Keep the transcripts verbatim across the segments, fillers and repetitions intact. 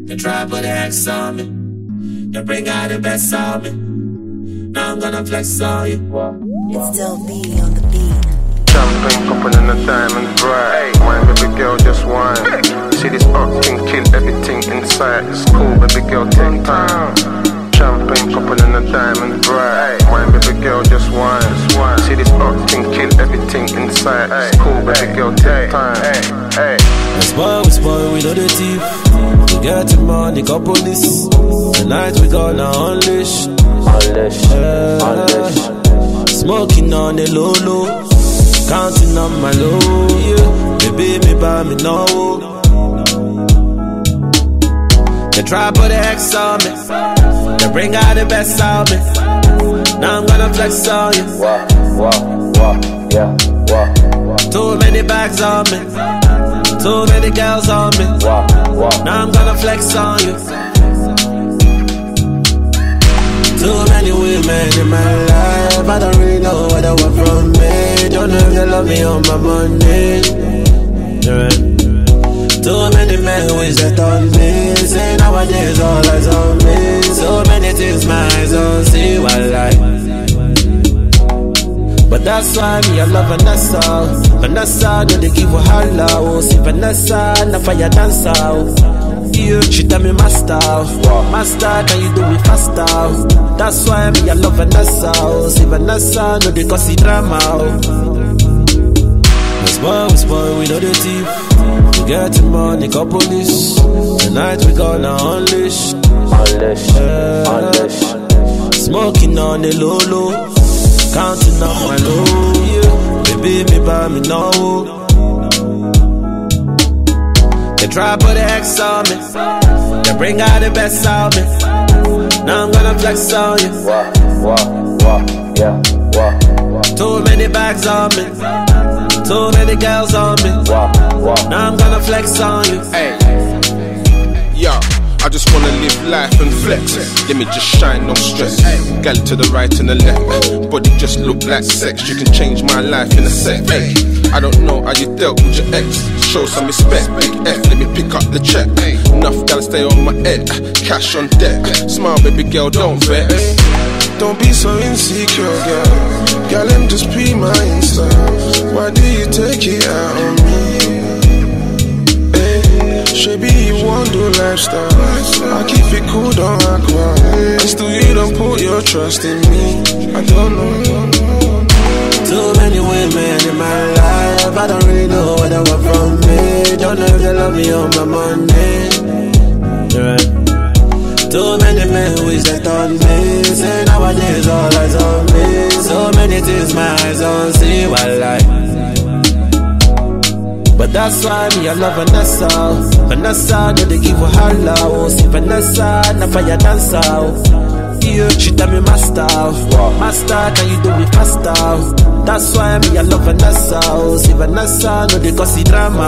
They try put an X on me. They bring out the best on me. Now I'm gonna flex on you. It's still B on the beat. Champagne popping and the diamonds bright. Wine, baby girl, just wine. See this up thing, kill everything inside. It's cool, baby girl, take time. Champagne popping and the diamonds bright. Wine, baby girl, just wine. See this up thing, kill everything inside. It's cool, baby girl, take time. We spoil, we spoil, we know the thief. We get the money, got police. Tonight we gonna unleash. Unleash, uh, unleash. Smoking on the low low, counting on my low, yeah. Baby, me buy me no. They try put an X on me. They bring out the best out me. Now I'm gonna flex on you. Wah, wah, wah, yeah, wah, wah. Too many bags on me. Too many girls on me. Wah, wah. Now I'm gonna flex on you. Too many women in my life, I don't really know what they want from me. Don't know if they love me on my money. Yeah. Too many men wish that on me. Say nowadays all eyes on me. So many things my eyes don't see what I. But that's why me I love Vanessa. Vanessa, no they give her holla. Oh, see Vanessa, na fire dancer. Yeah, she tell me master, master, can you do it faster? That's why me I love Vanessa. See Vanessa, no they cause it drama. We spoil, we spoil, we know the thief. We get the money, got police. Tonight we gonna unleash. Unleash, uh, unleash. Smoking on the low low, counting on my low, yeah. Baby, me buy me no. They try put an X on me. They bring out the best out me. Now I'm gonna flex on you. Wah, wah, wah, yeah, wah, wah. Too many bags on me. Too many girls on me. Wah, wah. Now I'm gonna flex on you. Hey, yo, I just wanna live life and flex. Let me just shine, no stress. Gal to the right and the left. Body just look like sex. You can change my life in a sec. Hey, I don't know how you dealt with your ex. Show some respect, big F, let me pick up the check. Enough gal stay on my head, cash on deck. Smile, baby girl, don't vex. Don't be so insecure, girl. Girl, let me just be my Insta. Why do you take it out on me? Hey, Shabby, you won't do lifestyle. I keep it cool, don't act wild. And still you don't put your trust in me. I don't know. Too many women in my life, I don't really know what they want from me. Don't know if they love me on my money. Yeah. Too many men wish that on me. Say nowadays all eyes on me. So many things my eyes don't see what I. But that's why me I love Vanessa. Vanessa, no they give her holla. Oh, see Vanessa, na fire dancer. Yeah, she tell me master, master, can you do it faster? That's why me I love Vanessa. See Vanessa, no they cause it drama.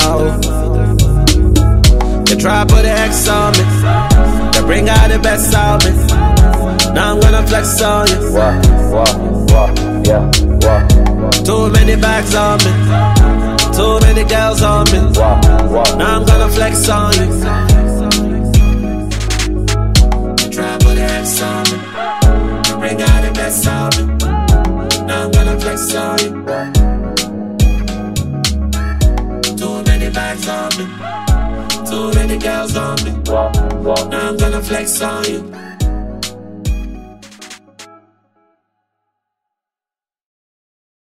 They try put an X on me. They bring out the best out me. Now I'm gonna flex on you. Wah, wah, wah, yeah, wah, wah. Too many bags on me. Too many girls on me. Wah, wah. Now I'm gonna flex on you. They try put an X on me. They bring out the best out me. Now I'm gonna flex on you. Too many bags on me. Too many girls on me. Wah, wah. Now I'm gonna flex on you.